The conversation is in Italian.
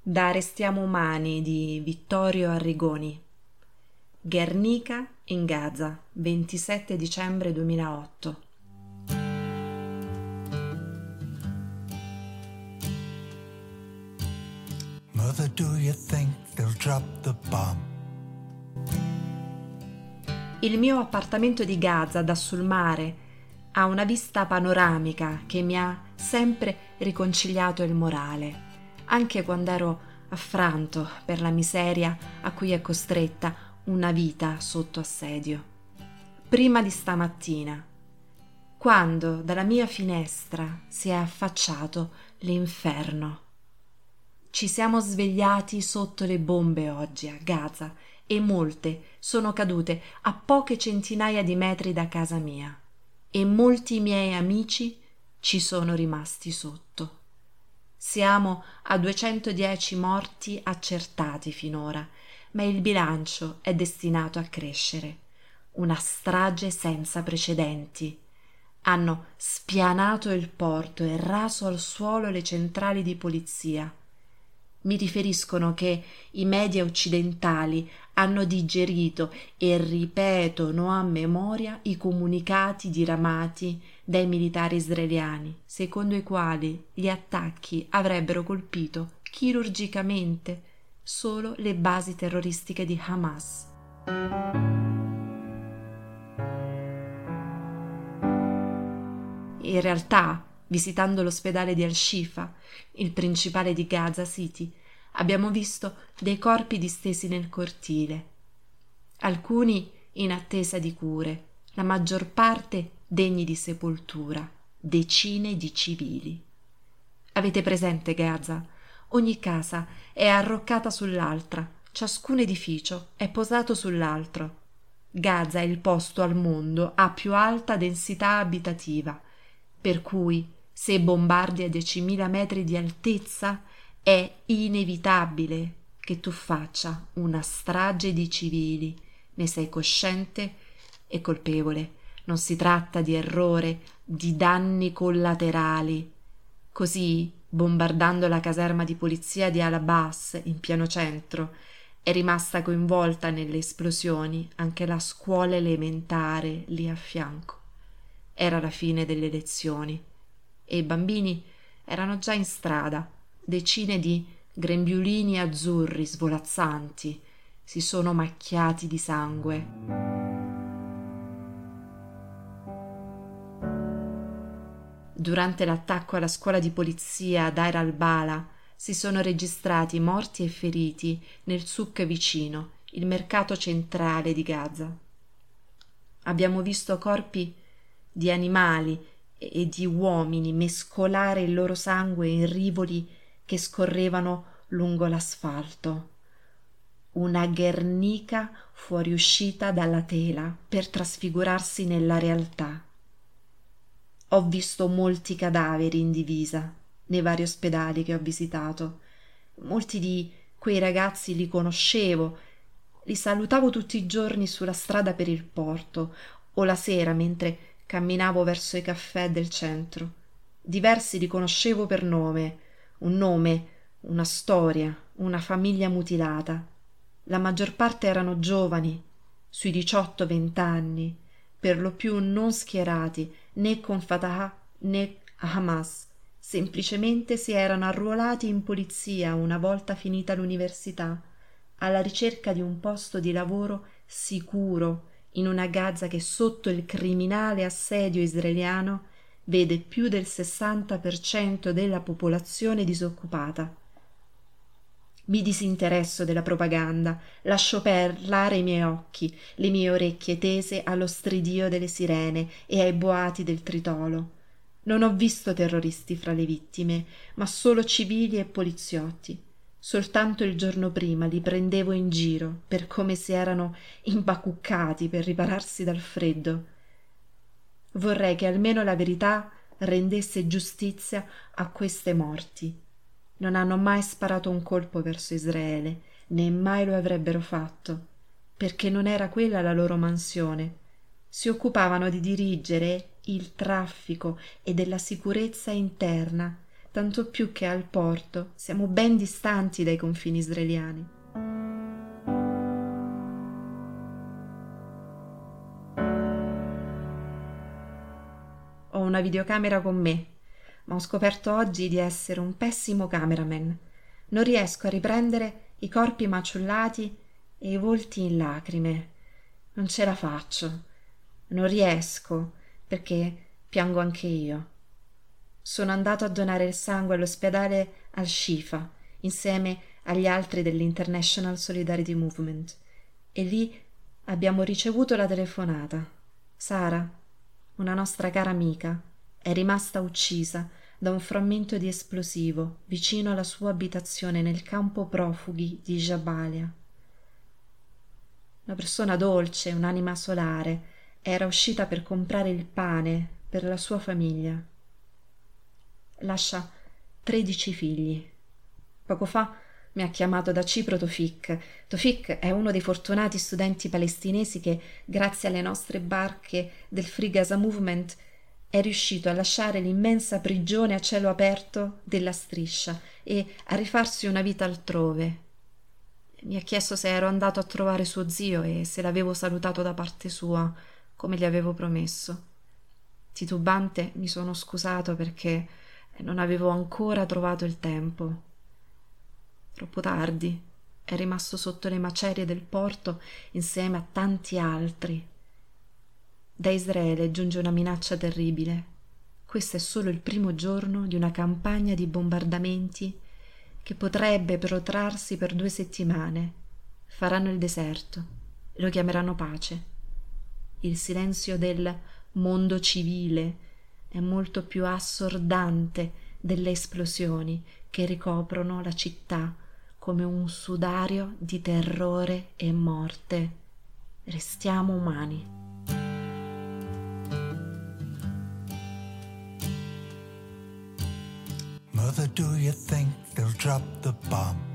Da Restiamo umani di Vittorio Arrigoni. Guernica in Gaza, 27 dicembre 2008. Mother, do you think they'll drop the bomb? Il mio appartamento di Gaza, da sul mare, ha una vista panoramica che mi ha sempre riconciliato il morale, anche quando ero affranto per la miseria a cui è costretta una vita sotto assedio. Prima di stamattina, quando dalla mia finestra si è affacciato l'inferno. Ci siamo svegliati sotto le bombe oggi a Gaza e molte sono cadute a poche centinaia di metri da casa mia e molti miei amici ci sono rimasti sotto. Siamo a 210 morti accertati finora, ma il bilancio è destinato a crescere. Una strage senza precedenti. Hanno spianato il porto e raso al suolo le centrali di polizia. Mi riferiscono che i media occidentali hanno digerito e ripetono a memoria i comunicati diramati dai militari israeliani, secondo i quali gli attacchi avrebbero colpito chirurgicamente solo le basi terroristiche di Hamas. In realtà, visitando l'ospedale di Al-Shifa, il principale di Gaza City, abbiamo visto dei corpi distesi nel cortile, alcuni in attesa di cure, la maggior parte degni di sepoltura, decine di civili. Avete presente Gaza? Ogni casa è arroccata sull'altra, ciascun edificio è posato sull'altro. Gaza è il posto al mondo a più alta densità abitativa, per cui se bombardi a 10.000 metri di altezza è inevitabile che tu faccia una strage di civili. Ne sei cosciente e colpevole. Non si tratta di errore, di danni collaterali. Così, bombardando la caserma di polizia di Al-Abbas in pieno centro, è rimasta coinvolta nelle esplosioni anche la scuola elementare lì a fianco. Era la fine delle lezioni e i bambini erano già in strada. Decine di grembiulini azzurri svolazzanti si sono macchiati di sangue. Durante l'attacco alla scuola di polizia a Deir al-Bala si sono registrati morti e feriti nel souk vicino, il mercato centrale di Gaza. Abbiamo visto corpi di animali e di uomini mescolare il loro sangue in rivoli che scorrevano lungo l'asfalto. Una Guernica fuoriuscita dalla tela per trasfigurarsi nella realtà. Ho visto molti cadaveri in divisa nei vari ospedali che ho visitato. Molti di quei ragazzi li conoscevo, li salutavo tutti i giorni sulla strada per il porto o la sera mentre camminavo verso i caffè del centro. Diversi li conoscevo per nome, un nome, una storia, una famiglia mutilata. La maggior parte erano giovani, sui 18-20 anni, per lo più non schierati né con Fatah né Hamas. Semplicemente si erano arruolati in polizia una volta finita l'università, alla ricerca di un posto di lavoro sicuro in una Gaza che sotto il criminale assedio israeliano vede più del 60% della popolazione disoccupata. Mi disinteresso della propaganda, lascio parlare i miei occhi, le mie orecchie tese allo stridio delle sirene e ai boati del tritolo. Non ho visto terroristi fra le vittime, ma solo civili e poliziotti. Soltanto il giorno prima li prendevo in giro per come si erano imbacuccati per ripararsi dal freddo. Vorrei che almeno la verità rendesse giustizia a queste morti. Non hanno mai sparato un colpo verso Israele, né mai lo avrebbero fatto, perché non era quella la loro mansione. Si occupavano di dirigere il traffico e della sicurezza interna tanto più che al porto siamo ben distanti dai confini israeliani. Ho una videocamera con me, ma ho scoperto oggi di essere un pessimo cameraman. Non riesco a riprendere i corpi maciullati e i volti in lacrime. Non ce la faccio. Non riesco, perché piango anche io. Sono andato a donare il sangue all'ospedale Al-Shifa, insieme agli altri dell'International Solidarity Movement, e lì abbiamo ricevuto la telefonata. Sara, una nostra cara amica, è rimasta uccisa da un frammento di esplosivo vicino alla sua abitazione nel campo profughi di Jabalia. Una persona dolce, un'anima solare, era uscita per comprare il pane per la sua famiglia. Lascia 13 figli. Poco fa mi ha chiamato da Cipro Tofik. Tofik è uno dei fortunati studenti palestinesi che, grazie alle nostre barche del Free Gaza Movement, è riuscito a lasciare l'immensa prigione a cielo aperto della Striscia e a rifarsi una vita altrove. Mi ha chiesto se ero andato a trovare suo zio e se l'avevo salutato da parte sua, come gli avevo promesso. Titubante mi sono scusato perché non avevo ancora trovato il tempo. Troppo tardi, è rimasto sotto le macerie del porto insieme a tanti altri. Da Israele giunge una minaccia terribile. Questo è solo il primo giorno di una campagna di bombardamenti che potrebbe protrarsi per 2 settimane. Faranno il deserto e lo chiameranno pace. Il silenzio del mondo civile è molto più assordante delle esplosioni che ricoprono la città come un sudario di terrore e morte. Restiamo umani. Mother, do you think they'll drop the bomb?